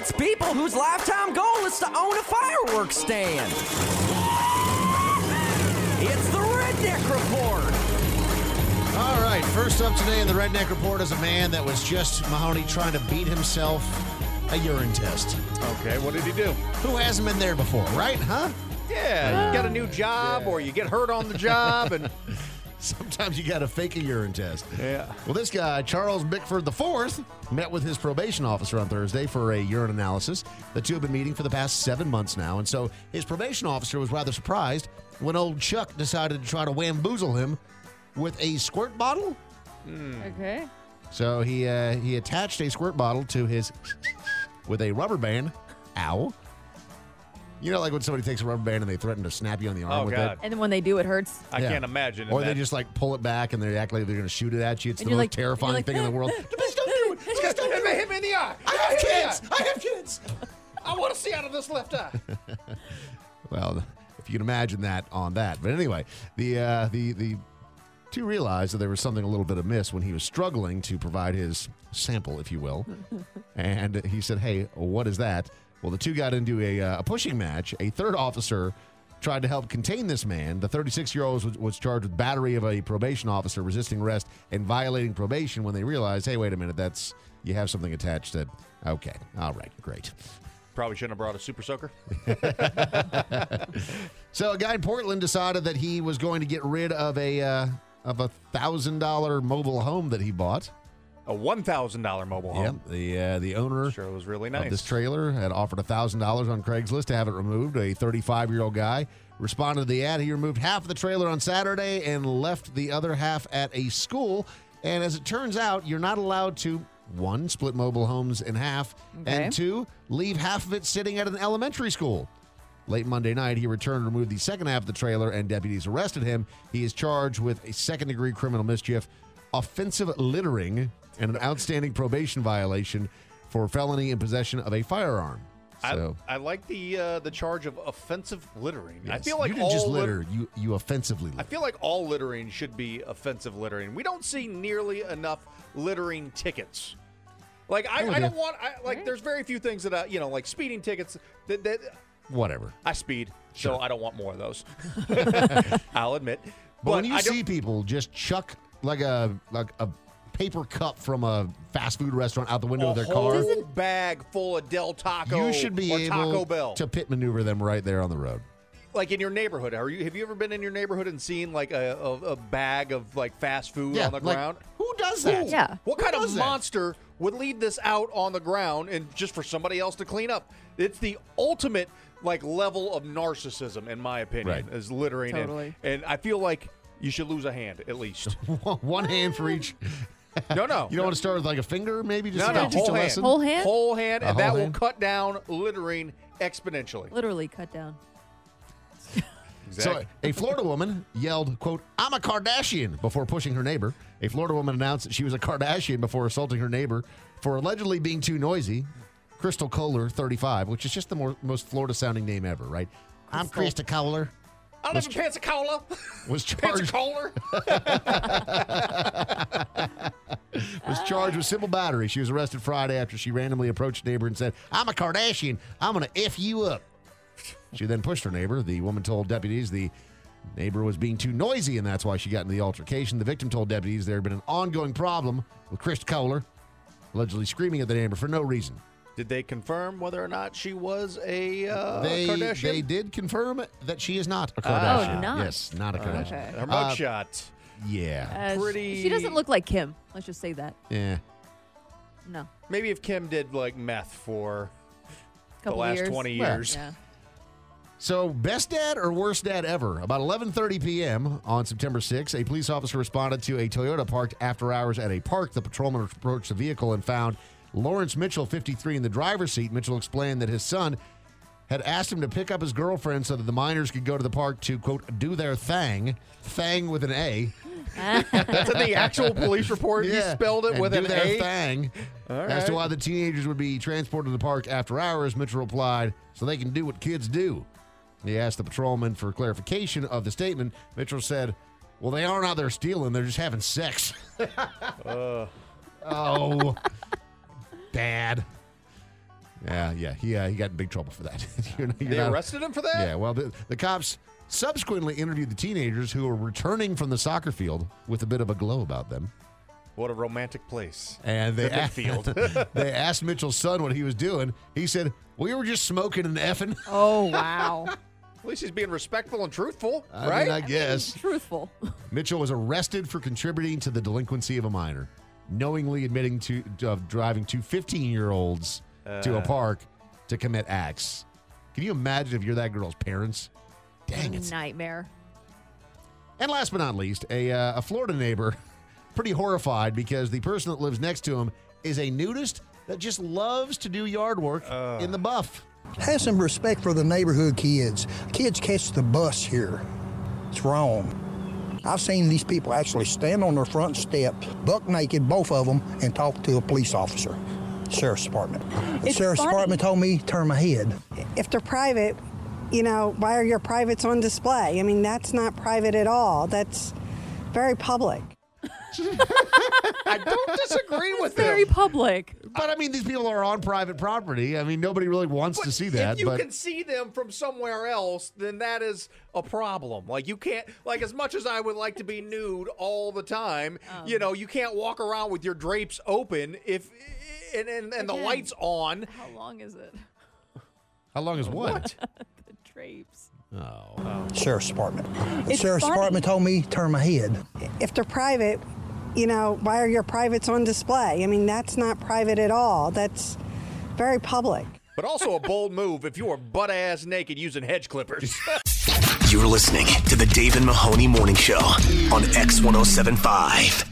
It's people whose lifetime goal is to own a fireworks stand. It's the Redneck Report. All right, first up today in the Redneck Report is a man that was just, Mahoney, trying to beat himself a urine test. Okay, what did he do? Who hasn't been there before, right? Huh? Yeah, you got a new job or you get hurt on the job and sometimes you got to fake a urine test. Yeah. Well, this guy, Charles Bickford IV, met with his probation officer on Thursday for a urine analysis. The two have been meeting for the past 7 months now, and so his probation officer was rather surprised when old Chuck decided to try to wamboozle him with a squirt bottle. Okay. So he attached a squirt bottle to his with a rubber band. Ow. You know, like when somebody takes a rubber band and they threaten to snap you on the arm with God. it? And then when they do, it hurts. I can't imagine. Or they just like pull it back and they act like they're going to shoot it at you. It's And the you're most like- terrifying you're like, thing in the world. Please don't do it. Please don't do it. hit me in the eye. I have kids. I have kids. I want to see out of this left eye. Well, if you can imagine that on that. But anyway, the two realized that there was something a little bit amiss when he was struggling to provide his sample, if you will. And he said, hey, what is that? Well, the two got into a pushing match. A third officer tried to help contain this man. The 36-year-old was charged with battery of a probation officer, resisting arrest, and violating probation when they realized, hey, wait a minute, you have something attached that, okay, all right, great. Probably shouldn't have brought a super soaker. So a guy in Portland decided that he was going to get rid of a $1,000 mobile home that he bought. A $1,000 mobile home. Yep. The owner Sure, it was really of nice. this trailer had offered $1,000 on Craigslist to have it removed. A 35-year-old guy responded to the ad. He removed half of the trailer on Saturday and left the other half at a school. And as it turns out, you're not allowed to, 1, split mobile homes in half, and 2, leave half of it sitting at an elementary school. Late Monday night, he returned and removed the second half of the trailer, and deputies arrested him. He is charged with a second-degree criminal mischief, offensive littering, and an outstanding probation violation for felony in possession of a firearm. So, I like the charge of offensive littering. I yes, feel like you didn't just all litter; you offensively I litter. feel like all littering should be offensive littering. We don't see nearly enough littering tickets. Like I don't want there's very few things that like speeding tickets that Whatever. I speed, Sure. so I don't want more of those. I'll admit. But when you I don't- see people just chuck like a paper cup from a fast food restaurant out the window of their car, a whole bag full of Del Taco you should be or Taco able Bell. to pit maneuver them right there on the road. Like in your neighborhood, have you ever been in your neighborhood and seen like a bag of like fast food on the ground? Who does that? Yeah. What Who kind of does that? monster would leave this out on the ground and just for somebody else to clean up? It's the ultimate like level of narcissism, in my opinion, Right. is littering. Totally. And I feel like you should lose a hand at least. One hand for each. No. You don't want to start with like a finger, maybe just No, to no, teach a whole hand. lesson. Whole hand? Whole hand, A and whole that will hand? cut down littering exponentially. Literally cut down. So a Florida woman yelled, quote, "I'm a Kardashian," before pushing her neighbor. A Florida woman announced that she was a Kardashian before assaulting her neighbor for allegedly being too noisy. Crystal Kohler, 35, which is just the most Florida-sounding name ever, right? I'm Krista Kohler. I live in Pensacola. Was charged Pensacola. was charged with simple battery. She was arrested Friday after she randomly approached a neighbor and said, "I'm a Kardashian. I'm going to F you up." She then pushed her neighbor. The woman told deputies the neighbor was being too noisy, and that's why she got into the altercation. The victim told deputies there had been an ongoing problem with Krista Kohler, allegedly screaming at the neighbor for no reason. Did they confirm whether or not she was a Kardashian? They did confirm that she is not a Kardashian. not? Yes, not a Kardashian. Okay. Her mugshot. Yeah. Pretty- She doesn't look like Kim. Let's just say that. Yeah. No. Maybe if Kim did like meth for Couple last years. 20 Well, years. Yeah. So, best dad or worst dad ever? About 11:30 p.m. on September 6th, a police officer responded to a Toyota parked after hours at a park. The patrolman approached the vehicle and found Lawrence Mitchell, 53, in the driver's seat. Mitchell explained that his son had asked him to pick up his girlfriend so that the minors could go to the park to, quote, do their thang with an A. That's in the actual police report. He spelled it and with do an their A. thang. As to why the teenagers would be transported to the park after hours, Mitchell replied, so they can do what kids do. He asked the patrolman for clarification of the statement. Mitchell said, well, they aren't out there stealing. They're just having sex. Oh, bad. Yeah. He got in big trouble for that. They arrested him for that? Yeah, well, the cops subsequently interviewed the teenagers who were returning from the soccer field with a bit of a glow about them. What a romantic place. And they field. they asked Mitchell's son what he was doing. He said, "We were just smoking and effing." Oh, wow. At least he's being respectful and truthful, I right? mean, I guess. Truthful. Mitchell was arrested for contributing to the delinquency of a minor, knowingly admitting to driving two 15-year-olds to a park to commit acts. Can you imagine if you're that girl's parents? Dang it. Nightmare. And last but not least, a Florida neighbor, pretty horrified because the person that lives next to him is a nudist that just loves to do yard work in the buff. Have some respect for the neighborhood kids. Kids catch the bus here. It's wrong. I've seen these people actually stand on their front steps, buck naked, both of them, and talk to a police officer. Sheriff's Department. The Sheriff's Department told me turn my head. If they're private, why are your privates on display? I mean, that's not private at all. That's very public. I don't disagree with Very him. public. But, I mean, these people are on private property. I mean, nobody really wants to see that. If you but can see them from somewhere else, then that is a problem. Like, you can't, like, as much as I would like to be nude all the time, you can't walk around with your drapes open and the lights on. How long is it? How long is what? The drapes. Oh. Sheriff's Department. The Sheriff's Department told me turn my head. If they're private, why are your privates on display? I mean, that's not private at all. That's very public. But also a bold move if you are butt-ass naked using hedge clippers. You're listening to the Dave and Mahoney Morning Show on X1075.